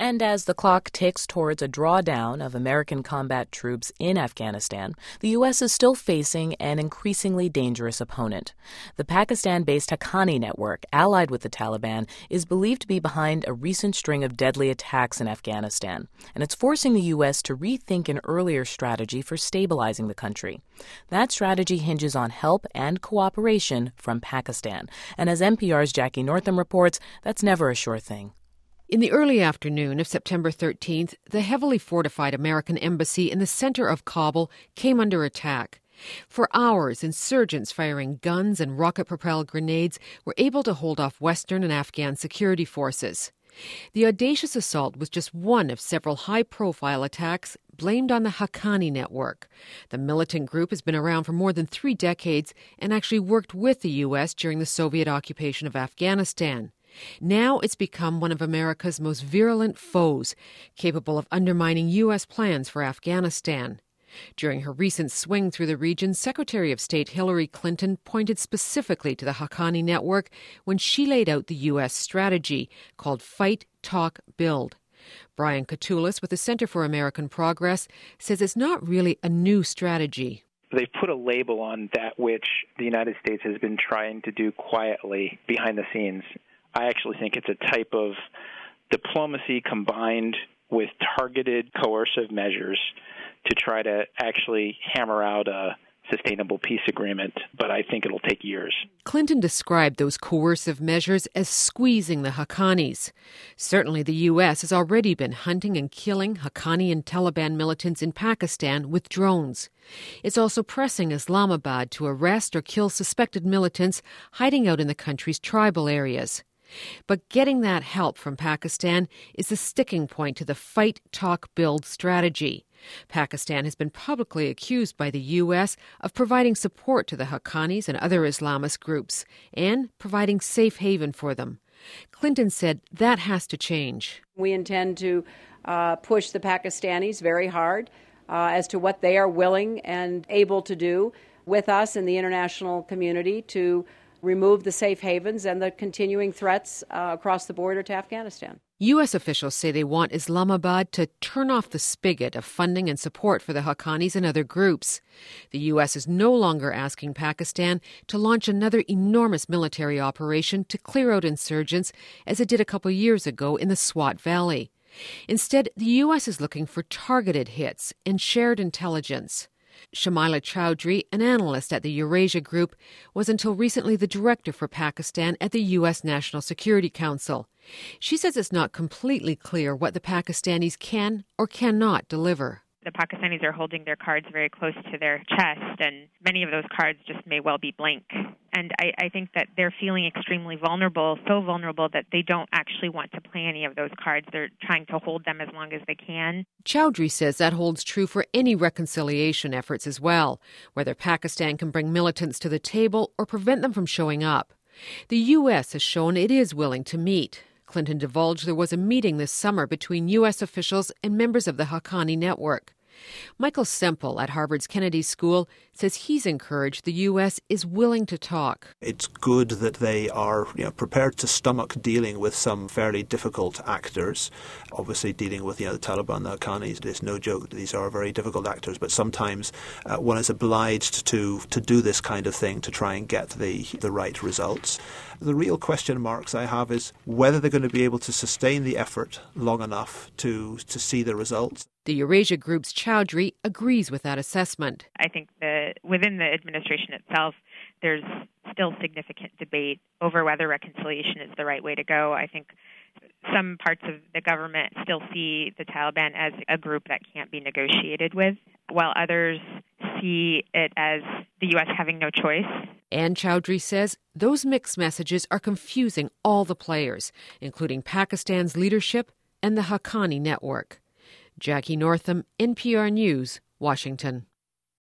And as the clock ticks towards a drawdown of American combat troops in Afghanistan, the U.S. is still facing an increasingly dangerous opponent. The Pakistan-based Haqqani network, allied with the Taliban, is believed to be behind a recent string of deadly attacks in Afghanistan, and it's forcing the U.S. to rethink an earlier strategy for stabilizing the country. That strategy hinges on help and cooperation from Pakistan, and as NPR's Jackie Northam reports, that's never a sure thing. In the early afternoon of September 13th, the heavily fortified American embassy in the center of Kabul came under attack. For hours, insurgents firing guns and rocket-propelled grenades were able to hold off Western and Afghan security forces. The audacious assault was just one of several high-profile attacks blamed on the Haqqani network. The militant group has been around for more than 3 decades and actually worked with the U.S. during the Soviet occupation of Afghanistan. Now it's become one of America's most virulent foes, capable of undermining U.S. plans for Afghanistan. During her recent swing through the region, Secretary of State Hillary Clinton pointed specifically to the Haqqani network when she laid out the U.S. strategy called Fight, Talk, Build. Brian Katulis with the Center for American Progress says it's not really a new strategy. They've put a label on that which the United States has been trying to do quietly behind the scenes. I actually think it's a type of diplomacy combined with targeted coercive measures to try to actually hammer out a sustainable peace agreement, but I think it'll take years. Clinton described those coercive measures as squeezing the Haqqanis. Certainly the U.S. has already been hunting and killing Haqqani and Taliban militants in Pakistan with drones. It's also pressing Islamabad to arrest or kill suspected militants hiding out in the country's tribal areas. But getting that help from Pakistan is the sticking point to the Fight, Talk, Build strategy. Pakistan has been publicly accused by the U.S. of providing support to the Haqqanis and other Islamist groups and providing safe haven for them. Clinton said that has to change. We intend to push the Pakistanis very hard as to what they are willing and able to do with us in the international community to remove the safe havens and the continuing threats across the border to Afghanistan. U.S. officials say they want Islamabad to turn off the spigot of funding and support for the Haqqanis and other groups. The U.S. is no longer asking Pakistan to launch another enormous military operation to clear out insurgents as it did a couple years ago in the Swat Valley. Instead, the U.S. is looking for targeted hits and shared intelligence. Shamila Chowdhury, an analyst at the Eurasia Group, was until recently the director for Pakistan at the U.S. National Security Council. She says it's not completely clear what the Pakistanis can or cannot deliver. The Pakistanis are holding their cards very close to their chest, and many of those cards just may well be blank. And I think that they're feeling extremely vulnerable, so vulnerable that they don't actually want to play any of those cards. They're trying to hold them as long as they can. Chowdhury says that holds true for any reconciliation efforts as well, whether Pakistan can bring militants to the table or prevent them from showing up. The U.S. has shown it is willing to meet. Clinton divulged there was a meeting this summer between U.S. officials and members of the Haqqani network. Michael Semple at Harvard's Kennedy School says he's encouraged the U.S. is willing to talk. It's good that they are prepared to stomach dealing with some fairly difficult actors. Obviously, dealing with the Taliban, the Haqqanis, it's no joke. These are very difficult actors, but sometimes one is obliged to do this kind of thing to try and get the right results. The real question marks I have is whether they're going to be able to sustain the effort long enough to see the results. The Eurasia Group's Chowdhury agrees with that assessment. I think that within the administration itself, there's still significant debate over whether reconciliation is the right way to go. I think some parts of the government still see the Taliban as a group that can't be negotiated with, while others see it as the U.S. having no choice. And Chowdhury says those mixed messages are confusing all the players, including Pakistan's leadership and the Haqqani network. Jackie Northam, NPR News, Washington.